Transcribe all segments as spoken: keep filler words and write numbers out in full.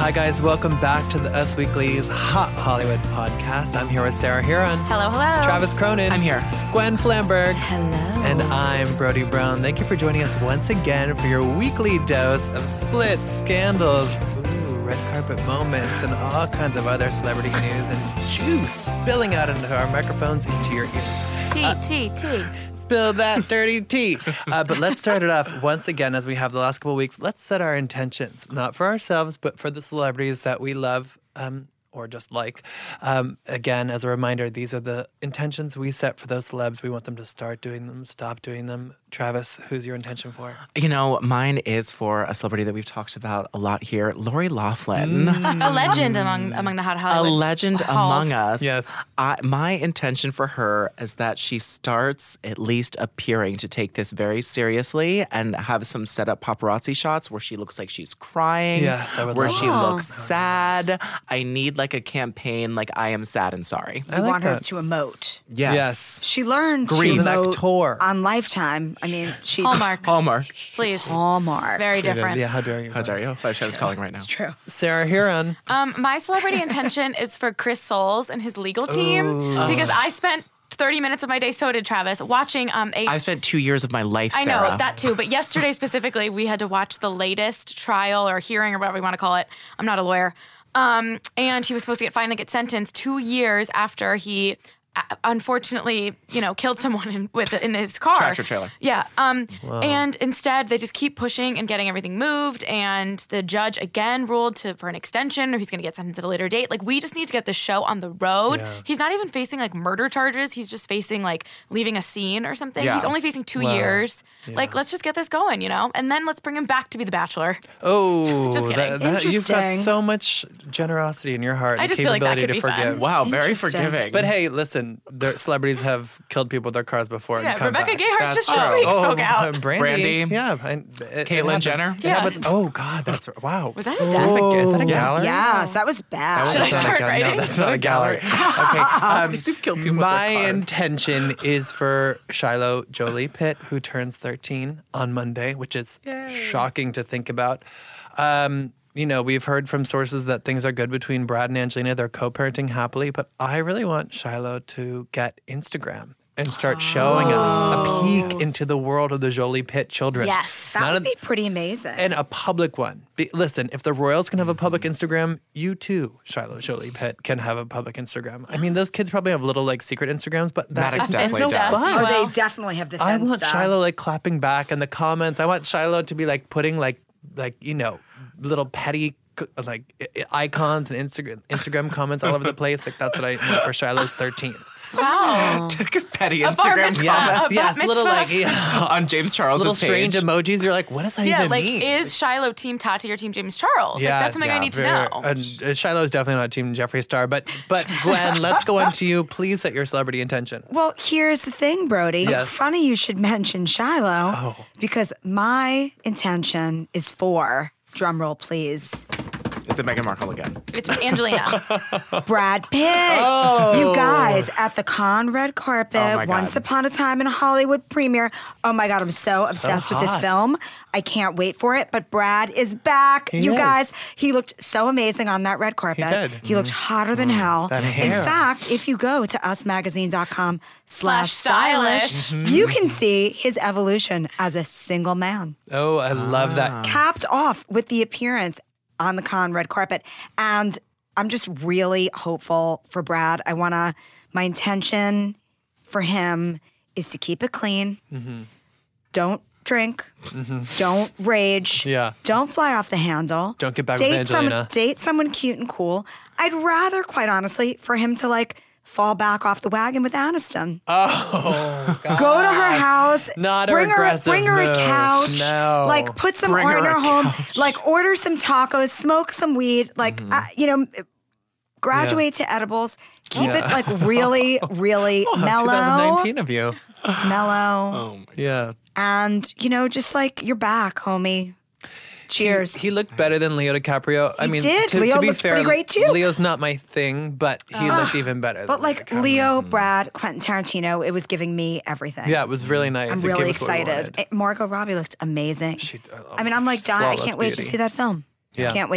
Hi, guys. Welcome back to the Us Weekly's Hot Hollywood podcast. I'm here with Sarah Huron. Hello, hello. Travis Cronin. I'm here. Gwen Flamberg. Hello. And I'm Brody Brown. Thank you for joining us once again for your weekly dose of splits, scandals, ooh, red carpet moments, and all kinds of other celebrity news and juice spilling out into our microphones, into your ears. Tea, Uh, tea, tea. Spill that dirty tea. Uh, but let's start it off once again, as we have the last couple of weeks. Let's set our intentions, not for ourselves, but for the celebrities that we love um, or just like. Um, again, as a reminder, these are the intentions we set for those celebs. We want them to start doing them, stop doing them. Travis, who's your intention for? You know, mine is for a celebrity that we've talked about a lot here, Lori Loughlin. A legend among among the hot A Hollywood legend halls. among us. Yes. I, my intention for her is that she starts at least appearing to take this very seriously and have some set up paparazzi shots where she looks like she's crying, Yes, I would where love she that. looks sad. I need like a campaign like I am sad and sorry. I You like want her that. to emote. Yes. Yes. She learned She's to an emote actor. on Lifetime. I mean, she Hallmark, Hallmark. please. Hallmark. Very different. Yeah, how dare you? How dare you? Five Show's calling right now. It's true. Sarah Huron. Um, my celebrity intention is for Chris Soules and his legal team because I spent thirty minutes of my day, so did Travis, watching um, a I've spent two years of my life, I Sarah. know, that too. But yesterday specifically, we had to watch the latest trial or hearing or whatever you want to call it. I'm not a lawyer. Um, and he was supposed to get finally get sentenced two years after he uh, unfortunately, you know, killed someone in, with in his car. Tractor trailer. Yeah. Um, and instead, they just keep pushing and getting everything moved. And the judge again ruled to for an extension, or he's going to get sentenced at a later date. Like, we just need to get the show on the road. Yeah. He's not even facing like murder charges. He's just facing like leaving a scene or something. Yeah. He's only facing two Wow. years. Yeah. Like, let's just get this going, you know? And then let's bring him back to be the Bachelor. Oh, Just kidding. that, that, you've got Interesting. so much generosity in your heart I and just feel like that capability could to be fun. forgive. Wow, very Interesting. forgiving. But hey, listen, their celebrities have killed people with their cars before. Yeah, and come Rebecca back. Gayheart That's just true. this week Oh, spoke out. uh, Brandy. Brandy. Yeah. I, it, it Caitlyn happens. Jenner. It Yeah. happens. Oh, God, that's wow. Was that a Is death? that a- Is that a Yeah. gallery? Yes, that was bad. Should I That's not a start gal- writing? No, that's not a gallery. Okay. Um, You've killed people with my their cars. intention is for Shiloh Jolie Pitt, who turns thirteen on Monday, which is shocking to think about. Um, you know, we've heard from sources that things are good between Brad and Angelina. They're co-parenting happily, but I really want Shiloh to get Instagram and start showing us a peek into the world of the Jolie Pitt children. Yes. That Not would a- be pretty amazing. And a public one. Be, listen, if the Royals can have a public Instagram, you too, Shiloh Jolie Pitt, can have a public Instagram. I mean, those kids probably have little like secret Instagrams, but that, Maddox it's definitely no does. fun. oh, Well, they definitely have the I sense want of- Shiloh like clapping back in the comments. I want Shiloh to be like putting like like you know little petty c- like i- i- icons and Instagram Instagram comments all over the place. Like that's what I want for Shiloh's thirteenth. Wow. Took a petty A bar Instagram mitzvah. comment A bat yes, little like mitzvah. yeah, on James Charles' little page. strange emojis. You're like, what does that Yeah, even like, mean? is Shiloh team Tati or team James Charles? Like, that's something I yeah, need to very- know. And uh, Shiloh's definitely not Team Jeffree Star, but but Gwen, let's go on to you. Please set your celebrity intention. Well, here's the thing, Brody. Yes. Funny you should mention Shiloh Oh. because my intention is for, drumroll please, It's a Meghan Markle again. It's Angelina. Brad Pitt. Oh. You guys, at the Cannes red carpet, Oh my God. Once Upon a Time in Hollywood premiere. Oh my God, I'm so obsessed with this hot. film. I can't wait for it. But Brad is back. He you is. guys, he looked so amazing on that red carpet. did. He looked hotter than hell. That In hair. fact, if you go to usmagazine.com Slash slash stylish. stylish, you can see his evolution as a single man. Oh, I love Ah. that. Capped off with the appearance on the Cannes red carpet. And I'm just really hopeful for Brad. I want to, my intention for him is to keep it clean. Don't drink. Don't rage. Yeah. Don't fly off the handle. Don't get back with date Angelina. Someone, date someone cute and cool. I'd rather, quite honestly, for him to like fall back off the wagon with Aniston. Oh, God. Go to her house. Not a bring her, aggressive bring her a move. couch. No. Like put some Bring her in her a home. couch. Like order some tacos, smoke some weed. Like Mm-hmm. uh, you know, graduate to edibles. Keep it like really, really mellow, twenty nineteen of you. mellow, Oh my Yeah. and you know, just like you're back, homie. Cheers. He looked better than Leo DiCaprio. I He mean, did. To, Leo to be looked fair, pretty great, too. Leo's not my thing, but he looked even better. but than like DiCaprio. Leo, Brad, Quentin Tarantino, it was giving me everything. Yeah, it was really nice. I'm It gave really us what we excited. wanted. Eh, Margot Robbie looked amazing. She- oh, I mean, I'm like dying. I flawless can't wait to beauty. see that film. Yeah. Can't wait.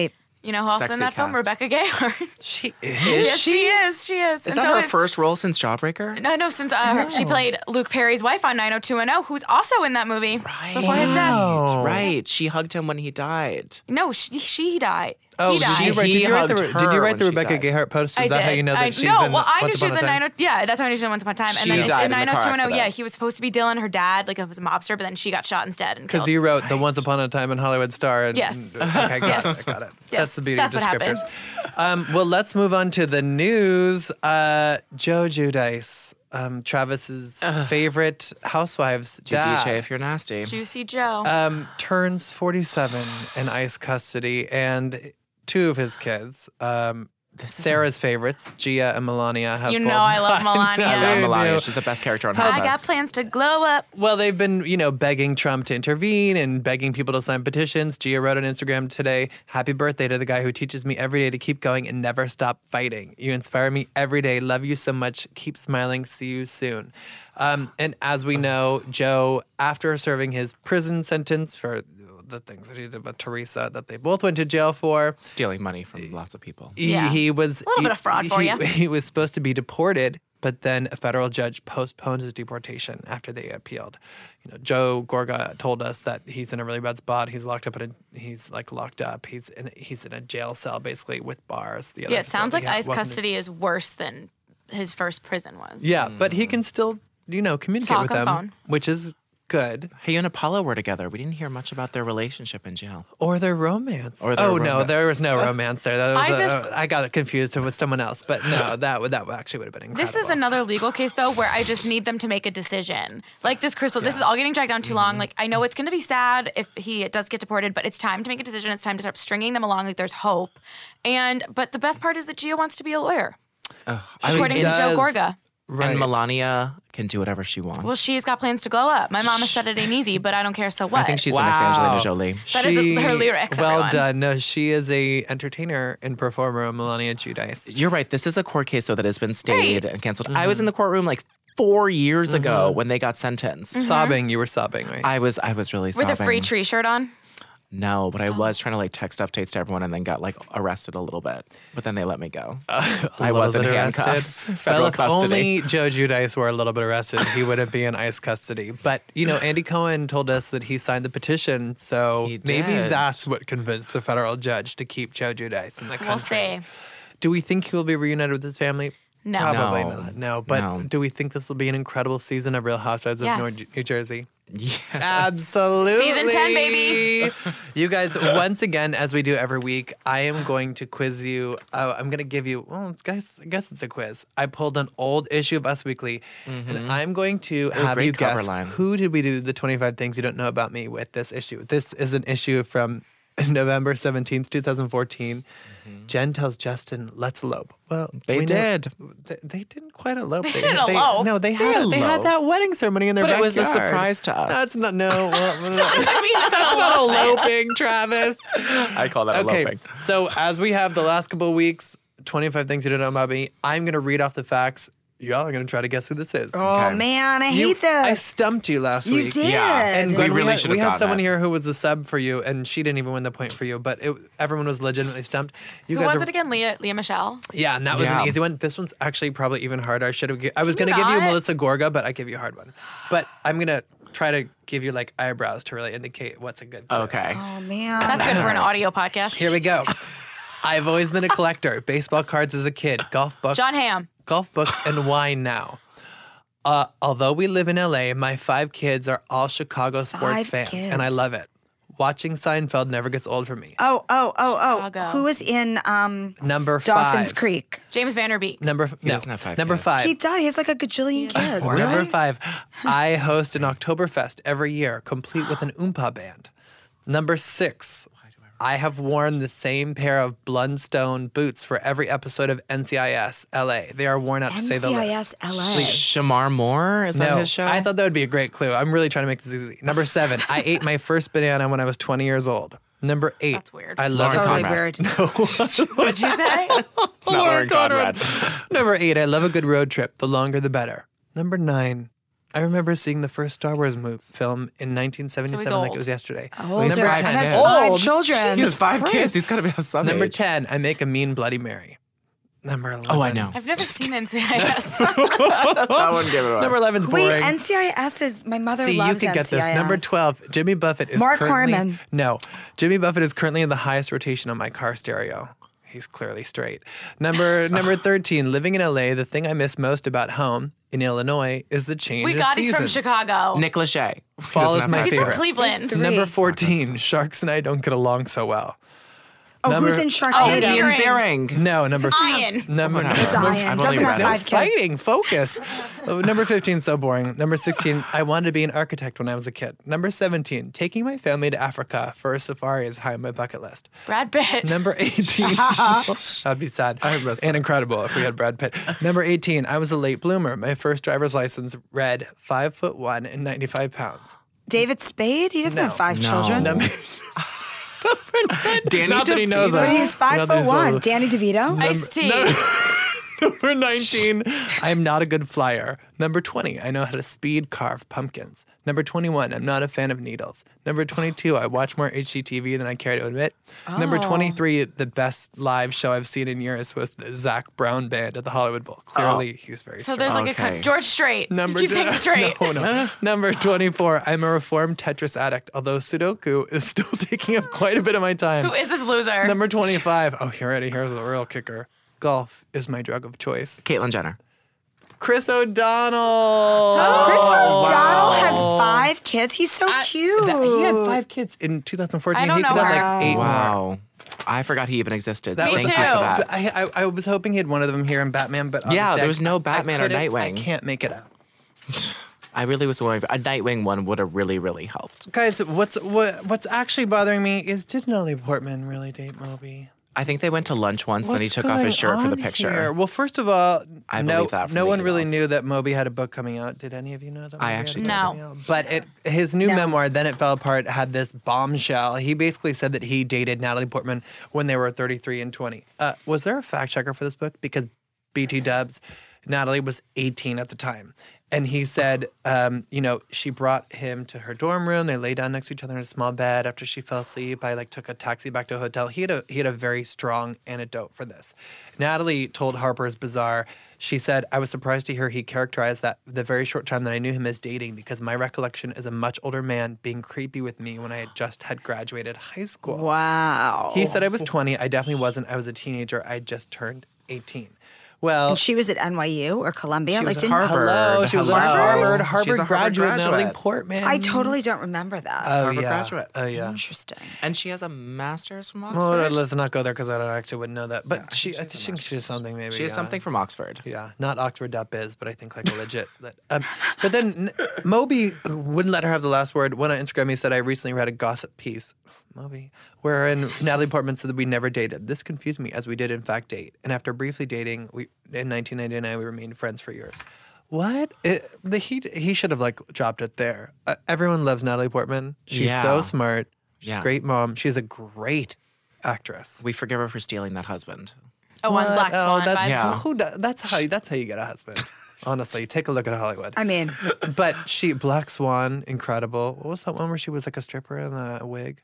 You know who else Sexy in that film? cast. Rebecca Gayheart. She yes, she is. She is. Is and that so her is, first role since Jawbreaker? No, no, since uh, she played Luke Perry's wife on nine oh two one oh, who's also in that movie Right. before his death. Wow. Right. She hugged him when he died. No, she, she died. Oh, he did died. you write, He did you write the, hugged did you her write the when she Rebecca died. Gayheart post? Is I that did. how you know that I, she's no, in well, I knew Once she was Upon a in Time? nine oh Yeah, that's how I knew she was in Once Upon a Time. And She then died in in the nine oh car two one oh, yeah, accident. he was supposed to be Dylan, her dad, like it was a mobster, but then she got shot instead. And Because killed. you wrote the Once Upon a Time in Hollywood star. And, Yes. Okay, got Yes. it. Got it. Yes, That's the beauty that's of what happened. descriptors. Um, well, let's move on to the news. Uh, Joe Giudice, um, Travis's favorite housewives dad, D J if you're nasty. Juicy Joe. um, turns forty-seven in ICE custody, and two of his kids, um, Sarah's favorites, Gia and Melania, have you both- know I love Melania. I love I Melania. do. She's the best character on I Housewives. got plans to glow up. Well, they've been, you know, begging Trump to intervene and begging people to sign petitions. Gia wrote on Instagram today, "Happy birthday to the guy who teaches me every day to keep going and never stop fighting. You inspire me every day. Love you so much. Keep smiling. See you soon." Um, and as we know, Joe, after serving his prison sentence for the things that he did with Teresa that they both went to jail for, Stealing money from lots of people. he, Yeah. he was A little bit of fraud he, for he- you. He was supposed to be deported, but then a federal judge postponed his deportation after they appealed. You know, Joe Gorga told us that he's in a really bad spot. He's locked up in a, he's like locked up. He's in he's in a jail cell basically with bars. The other Yeah, it sounds like facility ha- ICE wasn't- custody is worse than his first prison was. Yeah, but he can still you know communicate Talk with on them, phone. which is good. He and Apollo were together. We didn't hear much about their relationship in jail. Or their romance. Or their oh no, romance. there was no romance there. That was I a- just- I got it confused with someone else, but no, that would that would actually would have been incredible. This is another legal case, though, where I just need them to make a decision. Like this, Crystal, this is all getting dragged on too long. Like, I know it's going to be sad if he does get deported, but it's time to make a decision. It's time to start stringing them along like there's hope. And, but the best part is that Gia wants to be a lawyer, I was according in- to Joe does. Gorga. Right. And Melania can do whatever she wants. Well, she's got plans to glow up. My mama said it ain't easy, but I don't care, so what? I think she's the next Angelina Jolie. That is her lyrics, Well everyone. done. No, she is a entertainer and performer, Melania Giudice. You're right. This is a court case, though, that has been stayed Right. and canceled. I was in the courtroom like four years ago when they got sentenced. Mm-hmm. Sobbing, you were sobbing, right? I was I was really With sobbing. a free tree shirt on. No, but I was trying to like text updates to everyone and then got like arrested a little bit. But then they let me go. I little was in bit handcuffs. arrested. Federal Well, if custody. only Joe Giudice were a little bit arrested, he wouldn't be in ICE custody. But, you know, Andy Cohen told us that he signed the petition, so He maybe did. that's what convinced the federal judge to keep Joe Giudice in the country. We'll see. Do we think he will be reunited with his family? No. Probably No. not. No, but No. do we think this will be an incredible season of Real Housewives Yes. of North New Jersey? Yes. Absolutely. Season ten, baby. You guys, once again, as we do every week, I am going to quiz you. Uh, I'm going to give you, well, guys, I guess it's a quiz. I pulled an old issue of Us Weekly, and I'm going to have great you cover guess line. who did we do the twenty-five things you don't know about me with this issue. This is an issue from November seventeenth, twenty fourteen. Jen tells Justin, let's elope. Well, They we know- did. they, they didn't quite elope. They, didn't elope. No, they had They they had eloped. that wedding ceremony in their But it backyard. was a surprise to us. That's not no. well, no, I mean, that's that's not not eloping. eloping, Travis. I call that Okay, eloping. so as we have the last couple of weeks, twenty-five things you don't know about me. I'm gonna read off the facts. Y'all are gonna try to guess who this is. Oh Okay. man, I You- hate this. I stumped you last you week. did. Yeah. And We Gwen, we, really had, should we have had gotten someone it. here who was a sub for you, and she didn't even win the point for you. But it, everyone was legitimately stumped. You Who guys was are, it again? Leah, Leah Michelle? Yeah, and that was Yeah. an easy one. This one's actually probably even harder. I should have. gi- I was Can going to you give you not? Melissa Gorga, but I give you a hard one. But I'm gonna try to give you like eyebrows to really indicate what's a good. clue. Okay. Oh man. That's good for an audio podcast. Here we go. I've always been a collector. Baseball cards as a kid, golf books, John Hamm. golf books, and wine now. Uh, although we live in L A, my five kids are all Chicago sports Five fans, kids. and I love it. Watching Seinfeld never gets old for me. Oh, oh, oh, oh. Chicago. Who was in um, Number Dawson's five. Creek? James Vanderbeek. Number no. doesn't have five Number kids. five. He died. He has like a gajillion kids. Number five. I host an Oktoberfest every year, complete with an Oompa band. Number six. I have worn the same pair of Blundstone boots for every episode of N C I S L A. They are worn out to say the least. N C I S L A. Shamar Moore? Is that No, his show? I thought that would be a great clue. I'm really trying to make this easy. Number seven, I ate my first banana when I was twenty years old. Number eight, That's weird. I love Lauren Totally Conrad. weird. What'd you say? It's not Lauren Conrad. Number eight, I love a good road trip. The longer, the better. Number nine, I remember seeing the first Star Wars movie film in nineteen seventy-seven, So he's like old. it was yesterday. Older. Number five And ten. has kids. five Old. children. He has five Christ. kids. He's got to be of some Number age. ten, I make a mean Bloody Mary. Number eleven. Oh, I know. I've never seen N C I S. I wouldn't give it away. Number eleven's Wait, boring. N C I S is my mother See, you loves can get N C I S. this. Number twelve, Jimmy Buffett is Mark currently... Harmon. No. Jimmy Buffett is currently in the highest rotation on my car stereo. He's clearly straight. Number number thirteen, living in L A, the thing I miss most about home in Illinois is the change we of got he's seasons. from Chicago. Nick Lachey. Fall is my He's favorite. from Cleveland. Three. Number fourteen, Sharks and I don't get along so well. Oh, Number- who's in Oh, Sharknado? Ian Ian Ziering. Ziering. No, number Ian. Number, Whatever. It's number, Ian. I've Doesn't only have read five it. kids. Fighting, focus. Oh, number fifteen, so boring. Number sixteen, I wanted to be an architect when I was a kid. Number seventeen, taking my family to Africa for a safari is high on my bucket list. Brad Pitt. Number eighteen, that'd be sad and incredible if we had Brad Pitt. Number eighteen, I was a late bloomer. My first driver's license read five foot one and ninety-five pounds. David Spade? He doesn't No. have five No. children. Number, Danny not that he knows DeVito. that. He's five Not that foot he's one. old. Danny DeVito? Ice-T. Number nineteen, I am not a good flyer. Number twenty, I know how to speed carve pumpkins. Number twenty-one, I'm not a fan of needles. Number twenty-two, I watch more H G T V than I care to admit. Number Oh. twenty-three, the best live show I've seen in years was the Zach Brown Band at the Hollywood Bowl. Clearly, he was very So strong. there's like a Okay. cut. George Strait. Number Keep saying straight. No, no. Number twenty-four, I'm a reformed Tetris addict, although Sudoku is still taking up quite a bit of my time. Who is this loser? Number twenty-five, oh, you're ready. Here's the real kicker. Golf is my drug of choice. Caitlyn Jenner. Chris O'Donnell. Chris O'Donnell has five kids. He's so cute. That- he had five kids in two thousand fourteen. I don't he could know have her. like eight more. Wow. I forgot he even existed. That so was thank Me you for too. that. But I, I, I was hoping he had one of them here in Batman, but Yeah, obviously there I- was no I Batman or couldn't- I Nightwing. can't make it out. I really was wondering. A Nightwing one would have really, really helped. Guys, what's what, what's actually bothering me is did Natalie Portman really date Moby? I think they went to lunch once, then he What's took off his going shirt for the on picture. here? Well, first of all, I no, believe that from no the one really emails. knew that Moby had a book coming out. Did any of you know that? I Moby had a actually book didn't. coming out? But it, his new memoir, Then It Fell Apart, had this bombshell. He basically said that he dated Natalie Portman when they were thirty-three and twenty. Uh, was there a fact checker for this book? Because B T Dubs, Natalie was eighteen at the time. And he said, um, you know, she brought him to her dorm room. They lay down next to each other in a small bed. After she fell asleep, I like took a taxi back to a hotel. He had a he had a very strong anecdote for this. Natalie told Harper's Bazaar, she said, I was surprised to hear he characterized that the very short time that I knew him as dating because my recollection is a much older man being creepy with me when I had just had graduated high school. Wow. He said I was twenty. I definitely wasn't. I was a teenager. I just turned eighteen. Well, And she was at N Y U or Columbia? she like, was at didn't- Harvard. Hello, she was at Hello. Harvard. She's Harvard a Harvard graduate, Natalie graduate. Portman. I totally don't remember that. Oh, Harvard yeah. graduate. Oh, yeah. Interesting. And she has a master's from Oxford. Well, let's not go there because I don't actually wouldn't know that. But Yeah, I she, think I she has a think she has something maybe. she has yeah. something from Oxford. Yeah, not Oxford.biz, but I think like a legit. um, but then N- Moby wouldn't let her have the last word. Went on Instagram, he said, I recently read a gossip piece, Moby, wherein Natalie Portman said that we never dated. This confused me as we did in fact date. And after briefly dating, we in nineteen ninety-nine, we remained friends for years. What? It, the, he, he should have like dropped it there. Uh, everyone loves Natalie Portman. She's Yeah. so smart. She's Yeah. a great mom. She's a great actress. We forgive her for stealing that husband. Oh, on What? Black Swan that's, vibes. Yeah. who do- that's how you, that's how you get a husband. Honestly, take a look at Hollywood. I mean, But she, Black Swan, incredible. What was that one where she was like a stripper in a wig?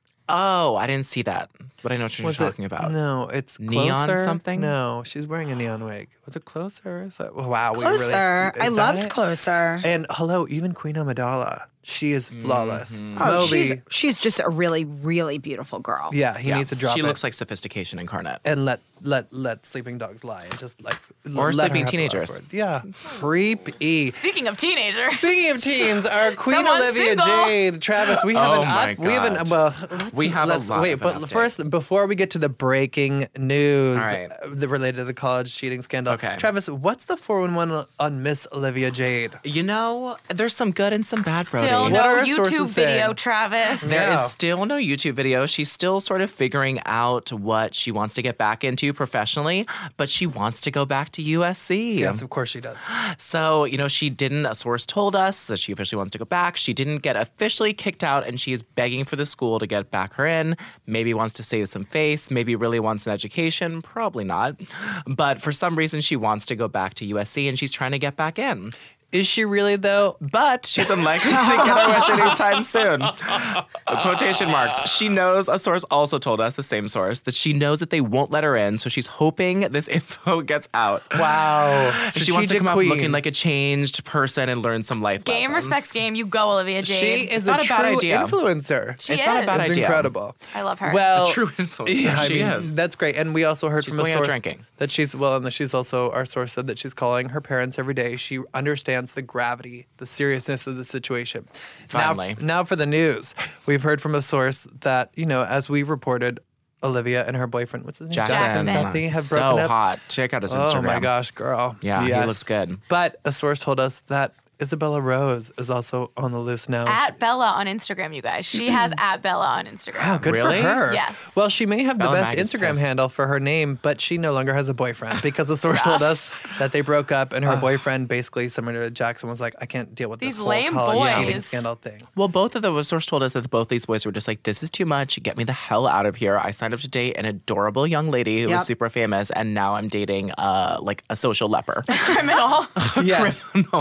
Oh, I didn't see that, but I know what you're Was talking it, about. No, it's Neon Closer. something? No, she's wearing a neon wig. Was it Closer? Is that, wow, we really. Closer. is I that loved it? Closer. And hello, even Queen Amidala. She is flawless. Mhm. Oh, she's Moby, she's just a really, really beautiful girl. yeah, he Yeah. needs to drop She it looks like sophistication incarnate. and let let let sleeping dogs lie and just like l- Or let sleeping her have the last teenagers. word. Yeah, creepy. Speaking of teenagers. Speaking of teens, our Queen Someone's Olivia single. Jade, Travis, we have Oh an my up. We have an God. well. Let's, We have a let's, lot wait, of an but update. first, before we get to the breaking news All right. uh, that related to the college cheating scandal, Okay. Travis, what's the four one one on Miss Olivia Jade? You know, there's some good and some bad, Still Brody. What no are our YouTube sources video, saying? Travis. There is Yeah. still no YouTube video. She's still sort of figuring out what she wants to get back into professionally, but she wants to go back to U S C. Yes, of course she does. So, you know, she didn't, a source told us that she officially wants to go back. She didn't get officially kicked out, and she is begging for the school to get back her in. Maybe wants to save some face, maybe really wants an education, probably not. But for some reason, she wants to go back to U S C, and she's trying to get back in. Is she really, though? But she's unlikely to get a wish anytime soon. Quotation marks. She knows, a source also told us, the same source, that she knows that they won't let her in, so she's hoping this info gets out. Wow. So she wants to Strategic come queen. out looking like a changed person and learn some life Game lessons. respects game. You go, Olivia She Jade. is not a a true bad idea. influencer. She it's is. not a bad It's idea. incredible. I love her. Well, A true influencer. Yeah, I she mean, is. That's great. And we also heard She's from a going out source drinking. that she's, well, and she's also, our source said that she's calling her parents every day. She understands the gravity, the seriousness of the situation. Finally. Now, now for the news. We've heard from a source that, you know, as we reported, Olivia and her boyfriend, what's his name? Jackson. Kathy, have so broken up. hot. Check out his Oh Instagram. my gosh, girl. Yeah, he Yes. looks good. But a source told us that Isabella Rose is also on the loose now. At Bella on Instagram, you guys. She has at Bella on Instagram. Wow, good Really? for her. Yes. Well, she may have the Bella best Mag is Instagram pissed. handle for her name, but she no longer has a boyfriend because the source told us that they broke up, and her boyfriend, basically similar to Jackson, was like, "I can't deal with These this whole lame college cheating boys. scandal thing." Well, both of the source told us that both these boys were just like, this is too much. Get me the hell out of here. I signed up to date an adorable young lady who Yep. was super famous, and now I'm dating uh, like a social leper. Criminal. Yes, No.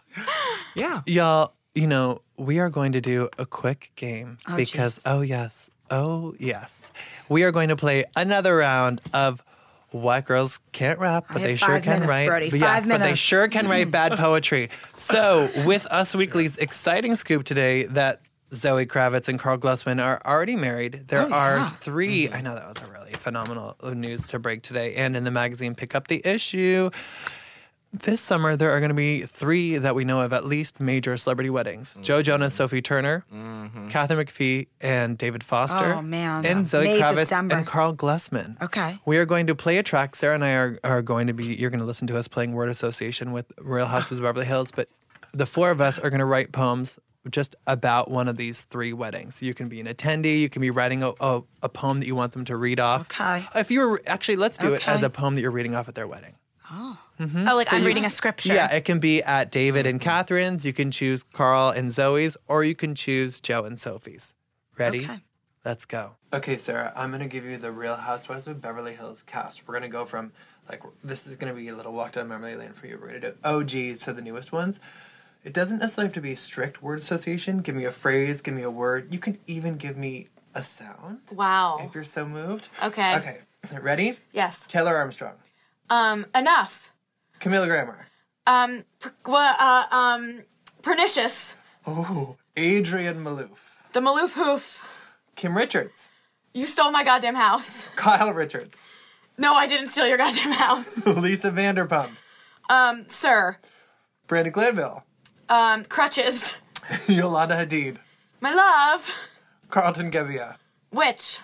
Yeah. y'all. You know, we are going to do a quick game Oh, because, jeez. oh yes, oh yes, we are going to play another round of. White girls can't rap, but have they sure five can minutes, write. Brody, But five yes, but they minutes. sure can write bad poetry. So, with Us Weekly's exciting scoop today that Zoe Kravitz and Carl Glusman are already married. There Oh, are yeah. three. I know that was a really phenomenal news to break today. And in the magazine, pick up the issue. This summer, there are going to be three that we know of, at least major celebrity weddings. Joe Jonas, Sophie Turner, Catherine McPhee, and David Foster. Oh, man. And Zoe May, Kravitz December. and Carl Glusman. Okay. We are going to play a track. Sarah and I are, are going to be, you're going to listen to us playing word association with Real Houses of Beverly Hills, but the four of us are going to write poems just about one of these three weddings. You can be an attendee, you can be writing a, a, a poem that you want them to read off. Okay. If you were, actually, let's do it Okay. as a poem that you're reading off at their wedding. Oh, like I'm you- reading a scripture. Yeah, it can be at David and Catherine's, you can choose Carl and Zoe's, or you can choose Joe and Sophie's. Ready? Okay. Let's go. Okay, Sarah, I'm going to give you the Real Housewives of Beverly Hills cast. We're going to go from, like, this is going to be a little walk down memory lane for you. We're going to do O Gs to the newest ones. It doesn't necessarily have to be a strict word association. Give me a phrase, give me a word. You can even give me a sound Wow. if you're so moved. Okay. Okay, ready? Yes. Taylor Armstrong, Um, enough. Camila Grammer, Um, per, what, uh, um, pernicious. Ooh, Adrian Malouf, The Maloof Hoof. Kim Richards, You stole my goddamn house. Kyle Richards, No, I didn't steal your goddamn house. Lisa Vanderpump, Um, sir. Brandon Glanville, Um, crutches. Yolanda Hadid, My love. Carlton Gebbia, Which?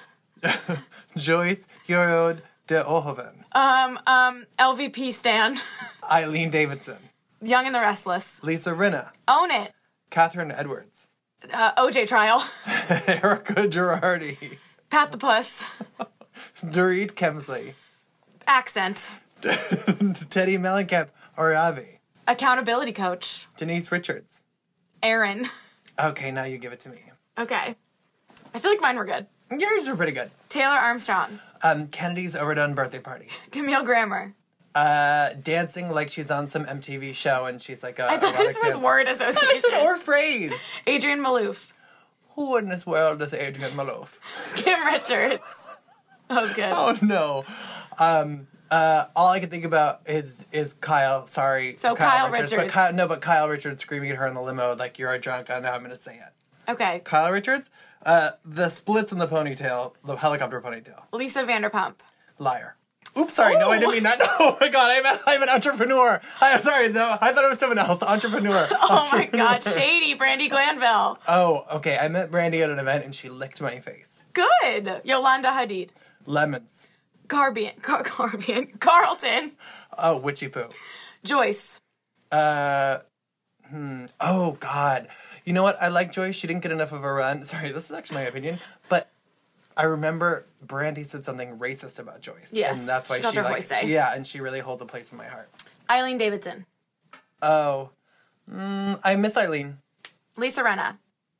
Joyce Yorod de Ohoven, Um, um, L V P stand. Eileen Davidson, Young and the Restless. Lisa Rinna, Own it. Catherine Edwards, Uh, O J trial. Erica Girardi, Pat the Puss. Dorit Kemsley, Accent. Teddy Mellencamp Oriavi, Accountability coach. Denise Richards. Aaron. Okay, now you give it to me. Okay. I feel like mine were good. Yours were pretty good. Taylor Armstrong. Um, Kennedy's overdone birthday party. Camille Grammer. Uh, dancing like she's on some M T V show and she's like a I thought this erotic was dancer. word Listen, association. or phrase. Adrian Malouf. Who in this world is Adrian Malouf? Kim Richards. That was good. Oh no. Um, uh, all I can think about is is Kyle. Sorry, So Kyle Richards. But Richards. Kyle, no, but Kyle Richards screaming at her in the limo like you're a drunk. I know I'm gonna say it. Okay. Kyle Richards. Uh, the splits in the ponytail, the helicopter ponytail. Lisa Vanderpump. Liar. Oops, sorry. No, I didn't mean that. Oh my god, I'm, I'm an entrepreneur. I'm sorry. No, I thought it was someone else. Entrepreneur. Oh my god, shady Brandy Glanville. Oh, okay. I met Brandy at an event and she licked my face. Good. Yolanda Hadid. Lemons. Carbian. Car- Carbian. Carlton. Oh, witchy poo. Joyce. Uh, hmm. Oh god. You know what? I like Joyce. She didn't get enough of a run. Sorry, this is actually my opinion, but I remember Brandy said something racist about Joyce. Yes, and that's why she she, called her like, Joyce. she- yeah, and she really holds a place in my heart. Eileen Davidson. Oh, mm, I miss Eileen. Lisa Rinna.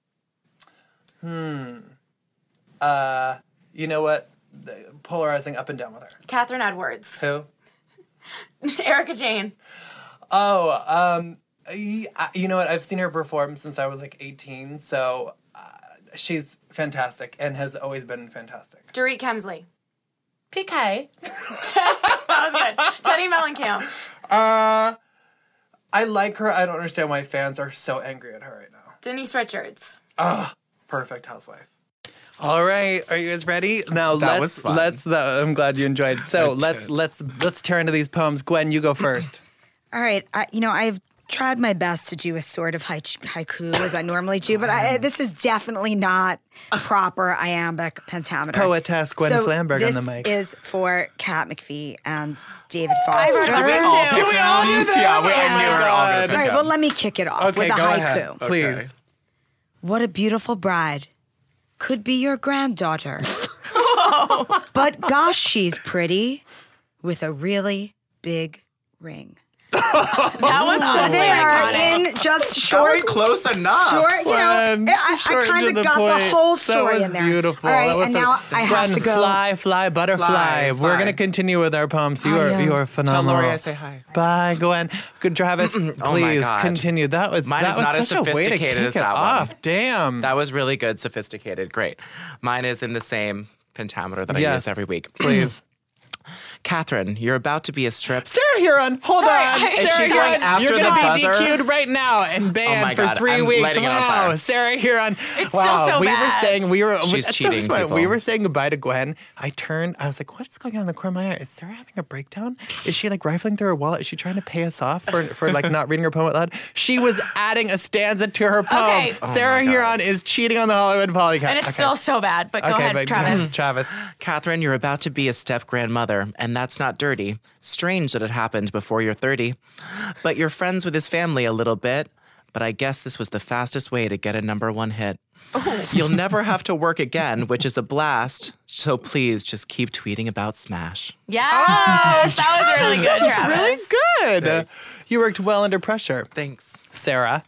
Uh, you know what? The- Polarizing up and down with her. Catherine Edwards. Who? Erica Jane. Oh, um, I- you know what? I've seen her perform since I was like eighteen, so uh, she's fantastic and has always been fantastic. Dorit Kemsley. P K. That was good. Teddy Mellencamp. Uh, I like her. I don't understand why fans are so angry at her right now. Denise Richards. Ah, perfect housewife. All right, are you guys ready? Now That let's was fun. let's. Uh, I'm glad you enjoyed. So I let's did. let's let's tear into these poems. Gwen, you go first. All right, I, you know, I've tried my best to do a sort of hai- haiku as I normally do, but I, this is definitely not proper iambic pentameter. Poetess Gwen so Flamberg this on the mic. is for Kat McPhee and David I wrote Foster. it We all too. do we all do that? Yeah, we, I knew we were all God. gonna All pick right, them. well, let me kick it off Okay, with a go haiku. ahead, please. Okay. What a beautiful bride. Could be your granddaughter. But gosh, she's pretty with a really big ring. That was honestly They are iconic. in just That short, was close enough. short, you Gwen, know, I, short I kind to of the got point. the whole story that was in there. Beautiful. All right, That was and so- now I have Gwen, to go. Fly, fly, butterfly. Fly, We're fly. gonna continue with our poems. You are Adios. you are Tell phenomenal. Lori I say hi. Bye, Gwen. Good, Travis. Oh my Please God. continue. That was Mine that is was not as such a way to sophisticated kick as it that one. off. Damn. That was really good, sophisticated. Great. Mine is in the same pentameter that I Yes. use every week. Please. Catherine, you're about to be a strip. Sarah Huron, hold Sorry, on. I- Is Sarah she going Huron, after you're the gonna be buzzer? D Q'd right now and banned Oh my for God, three I'm weeks. lighting it on Wow, fire. Sarah Huron. It's wow, still so we bad. were saying we were. She's at cheating some point, people. We were saying goodbye to Gwen. I turned. I was like, "What's going on in the corner of my eye? Is Sarah having a breakdown? Is she like rifling through her wallet? Is she trying to pay us off for for like not reading her poem out loud?" She was adding a stanza to her poem. Okay. Oh Sarah my Huron gosh. is cheating on the Hollywood Polycat. And it's Okay. still so bad, but go okay, ahead, but Travis. Travis. Catherine, you're about to be a step grandmother, and that's not dirty. Strange that it happened before you're thirty. But you're friends with his family a little bit. But I guess this was the fastest way to get a number one hit. You'll never have to work again, which is a blast. So please just keep tweeting about Smash. Yes, that was really good, Travis. Really good. You worked well under pressure, Thanks. Sarah.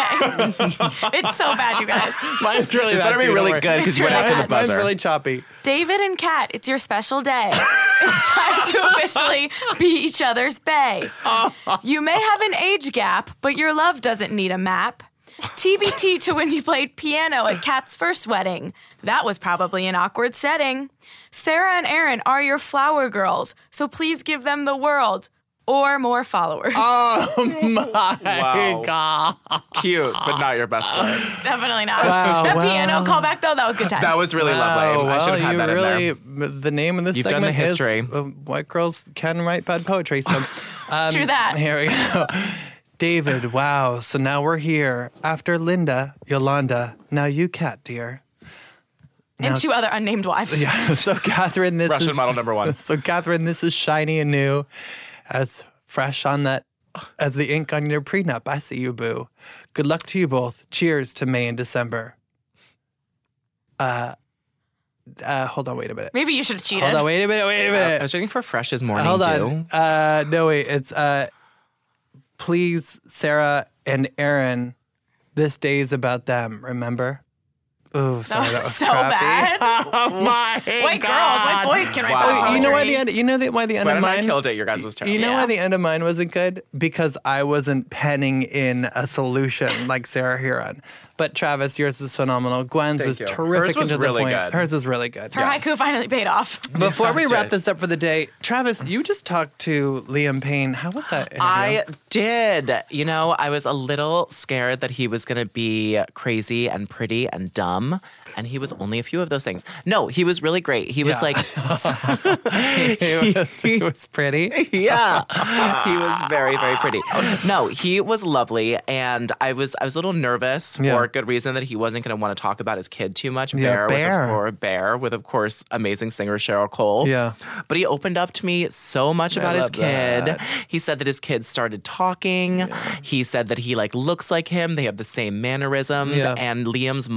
It's so bad, you guys. Mine's really This bad, better be too, don't really worry. good because It's you went really after the bad. Mine's buzzer. really choppy. David and Kat, it's your special day. It's time to officially be each other's bae. You may have an age gap, but your love doesn't need a map. T B T to when you played piano at Kat's first wedding. That was probably an awkward setting. Sarah and Aaron are your flower girls, so please give them the world or more followers. Oh my Wow. God. Cute, but not your best friend. Definitely not. Wow, that wow. piano callback, though, that was good times. That was really lovely. Wow, I should have well, had you that really, in there. The name of this You've done segment the history. is uh, White Girls Can Write Bad Poetry. So, um, True that. Here we go. David, wow. So now we're here. After Linda, Yolanda, now you, Kat, dear. And two other unnamed wives. Yeah. So, Catherine, this Russian is model number one. So, Catherine, this is shiny and new, as fresh on that as the ink on your prenup. I see you, boo. Good luck to you both. Cheers to May and December. Uh, uh, hold on, wait a minute. Maybe you should have cheated. Hold on, wait a minute, wait a I minute. was waiting for Fresh's morning Hold dew. on. Uh, no, wait. It's uh, please, Sarah and Aaron. This day is about them. Remember? Oh, sorry, that was was so crappy. bad. Oh my White girls, God. white boys can write Wow. bad Oh, you know why poetry. the end? You know the, why the end Gwen of and I mine? killed it. Your guys was terrible. You know Yeah. why the end of mine wasn't good? Because I wasn't penning in a solution like Sarah Huron. But Travis, yours was phenomenal. Gwen's Thank was you. terrific Hers was and to really the point. good. Hers was really good. Her haiku finally paid off. Before we it wrap did. this up for the day, Travis, you just talked to Liam Payne. How was that interview? I did. You know, I was a little scared that he was going to be crazy and pretty and dumb. And he was only a few of those things. No, he was really great. He was Yeah. like, he, was, he was pretty. yeah, he was very, very pretty. No, he was lovely. And I was I was a little nervous Yeah. for a good reason that he wasn't going to want to talk about his kid too much. Yeah, Bear, Bear. With, or Bear, with, of course, amazing singer Cheryl Cole. Yeah. But he opened up to me so much about his love kid. that. He said that his kid started talking. He said that he like looks like him. They have the same mannerisms. Yeah. And Liam's mom brought over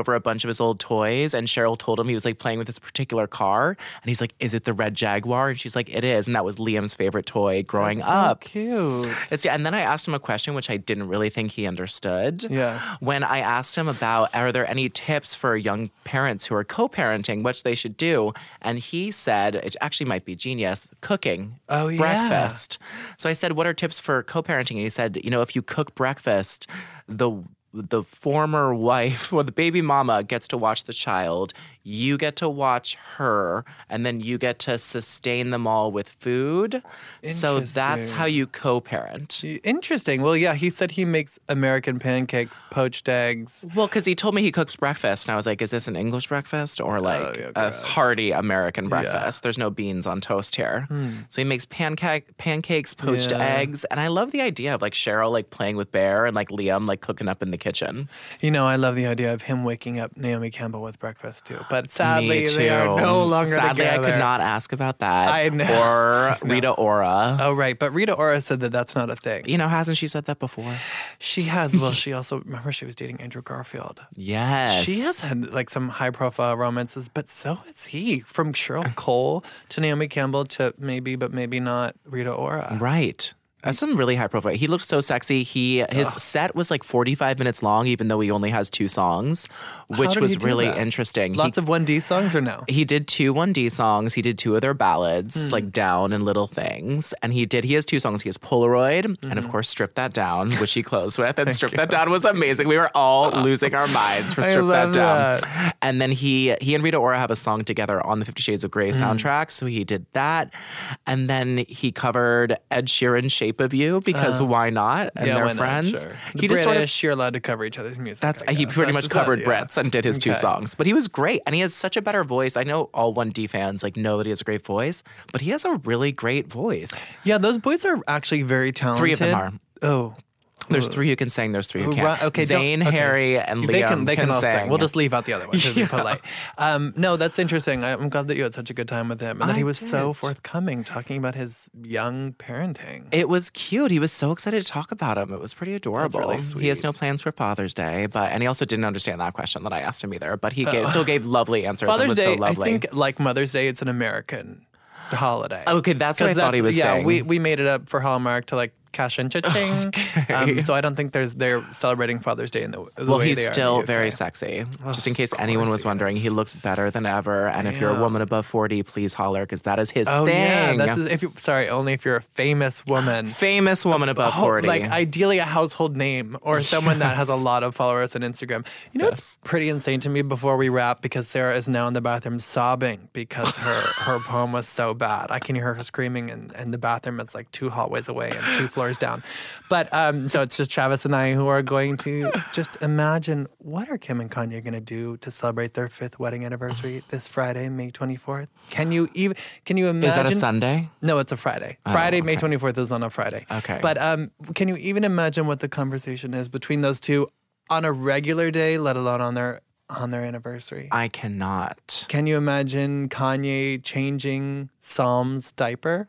over a bunch of his old toys, and Cheryl told him he was like playing with this particular car, and he's like, "Is it the red Jaguar?" And she's like, "It is," and that was Liam's favorite toy growing That's so up. cute. It's yeah, and then I asked him a question which I didn't really think he understood. Yeah. When I asked him about, are there any tips for young parents who are co-parenting, what they should do? And he said, it actually might be genius, cooking Oh, yeah. breakfast. So I said, what are tips for co-parenting? And he said, you know, if you cook breakfast, the the former wife or the baby mama gets to watch the child. You get to watch her, and then you get to sustain them all with food. So that's Interesting. how you co-parent. Interesting. Well, yeah, he said he makes American pancakes, poached eggs. Well, because he told me he cooks breakfast, and I was like, is this an English breakfast or like Oh, yeah, a gross. hearty American breakfast? There's no beans on toast here. So he makes pancake pancakes, poached Yeah. eggs, and I love the idea of like Cheryl like playing with Bear and like Liam like cooking up in the kitchen. You know, I love the idea of him waking up Naomi Campbell with breakfast too. But sadly, Me they are too. no longer Sadly, together. I could not ask about that. I know. Or Rita Ora. Oh, right. But Rita Ora said that that's not a thing. You know, hasn't she said that before? She has. Well, she also, remember she was dating Andrew Garfield. Yes. She has had like some high profile romances, but so has he. From Cheryl Cole to Naomi Campbell to maybe, but maybe not Rita Ora. Right. That's some really high profile. He looked so sexy. He his set was like forty-five minutes long, even though he only has two songs, which did was he do really that? interesting. Lots he, of one D songs or no? he did two one D songs. He did two of their ballads, Hmm. like Down and Little Things. And he did, he has two songs. He has Polaroid and Hmm. of course Strip That Down, which he closed with. And Strip That Down was amazing. We were all losing our minds for I Strip That love Down. that. And then he he and Rita Ora have a song together on the Fifty Shades of Grey Hmm. soundtrack. So he did that. And then he covered Ed Sheeran's Shape of You because why not? And yeah, they're why not? friends. Sure. The He British, just sort of you're allowed to cover each other's music. that's I he guess. pretty That's much covered yeah. Brits and did his two Okay. songs. But he was great, and he has such a better voice. I know all one D fans like know that he has a great voice, but he has a really great voice. Yeah, those boys are actually very talented. Three of them are. Oh. There's three who can sing. There's three who can't. Right, okay, don't- Zayn, okay. Harry, and Liam They can, they can, all sing. sing. We'll just leave out the other one to be polite. Um, no, that's interesting. I- I'm glad that you had such a good time with him and that I he was so did. forthcoming talking about his young parenting. It was cute. He was so excited to talk about him. It was pretty adorable. really He has sweet. no plans for Father's Day, but and he also didn't understand that question that I asked him either. But he gave, still gave lovely answers. and Father's was Day, so lovely. I think, like Mother's Day, it's an American holiday. Okay, that's what I 'Cause thought he was yeah, saying. we we made it up for Hallmark to like cash in cha-ching. Um, so I don't think there's they're celebrating Father's Day in the, the Well, way he's they are in the still U K. very sexy. Just in case of anyone course was he wondering, is. he looks better than ever. And if you're a Damn. woman above forty, please holler because that is his Oh thing. yeah, that's if you sorry, only if you're a famous woman. Famous woman above Ho- forty. Like ideally a household name or someone that has a lot of followers on Instagram. You know, it's pretty insane to me before we wrap because Sarah is now in the bathroom sobbing because her, her poem was so bad. I can hear her screaming and, and the bathroom is like two hallways away and two floors down. But um, so it's just Travis and I who are going to just imagine what are Kim and Kanye going to do to celebrate their fifth wedding anniversary this Friday, May twenty-fourth. Can you even, can you imagine? is that a Sunday? No, it's a Friday. Friday, May okay. twenty-fourth is on a Friday. Okay. But um, can you even imagine what the conversation is between those two on a regular day, let alone on their on their anniversary? I cannot. Can you imagine Kanye changing Psalm's diaper?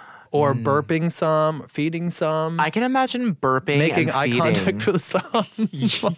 Or burping some, feeding some, I can imagine burping making and eye feeding. contact with some?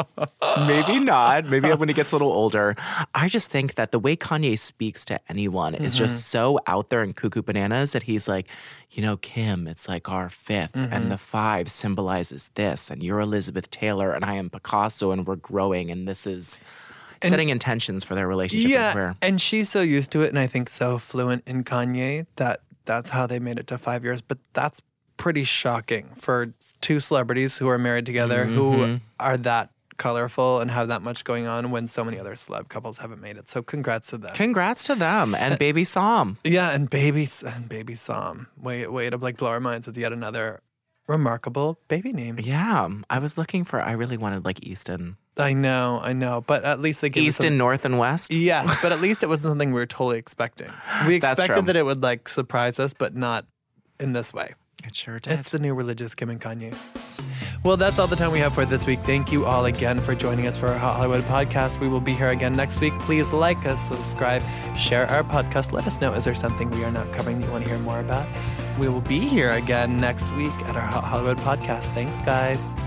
Maybe not. Maybe when he gets a little older. I just think that the way Kanye speaks to anyone is Mm-hmm. just so out there and cuckoo bananas that he's like, you know, Kim, it's like our fifth, Mm-hmm. and the five symbolizes this, and you're Elizabeth Taylor, and I am Picasso, and we're growing, and this is setting intentions for their relationship. Yeah, Where, and she's so used to it, and I think so fluent in Kanye that that's how they made it to five years. But that's pretty shocking for two celebrities who are married together Mm-hmm. who are that colorful and have that much going on when so many other celeb couples haven't made it. So congrats to them. congrats to them and baby Sam. Yeah, and baby and baby Sam. Way way to like blow our minds with yet another remarkable baby name. Yeah, I was looking for. I really wanted like Easton, I know, I know, but at least they gave us Easton, some- North and West. Yes, but at least it wasn't something we were totally expecting. We That's expected true. that it would like surprise us, but not in this way. It sure did. It's the new religious Kim and Kanye. Well, that's all the time we have for this week. Thank you all again for joining us for our Hot Hollywood podcast. We will be here again next week. Please like us, subscribe, share our podcast. Let us know, is there something we are not covering that you want to hear more about? We will be here again next week at our Hot Hollywood podcast. Thanks, guys.